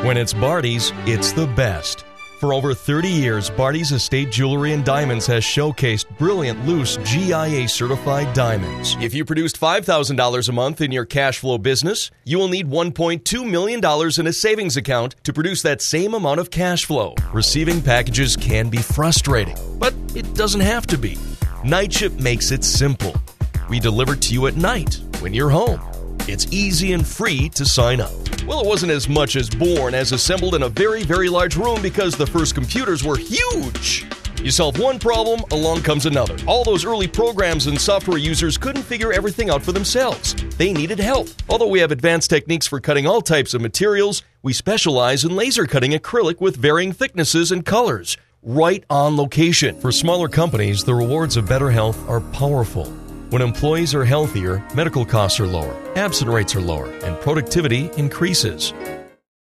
When it's Barty's, it's the best. For over 30 years, Barty's Estate Jewelry and Diamonds has showcased brilliant, loose, GIA-certified diamonds. If you produced $5,000 a month in your cash flow business, you will need $1.2 million in a savings account to produce that same amount of cash flow. Receiving packages can be frustrating, but it doesn't have to be. Nightship makes it simple. We deliver to you at night when you're home. It's easy and free to sign up. Well, it wasn't as much as born as assembled in a very, very large room because the first computers were huge. You solve one problem, along comes another. All those early programs and software users couldn't figure everything out for themselves. They needed help. Although we have advanced techniques for cutting all types of materials, we specialize in laser cutting acrylic with varying thicknesses and colors, right on location. For smaller companies, the rewards of better health are powerful. When employees are healthier, medical costs are lower, absent rates are lower, and productivity increases.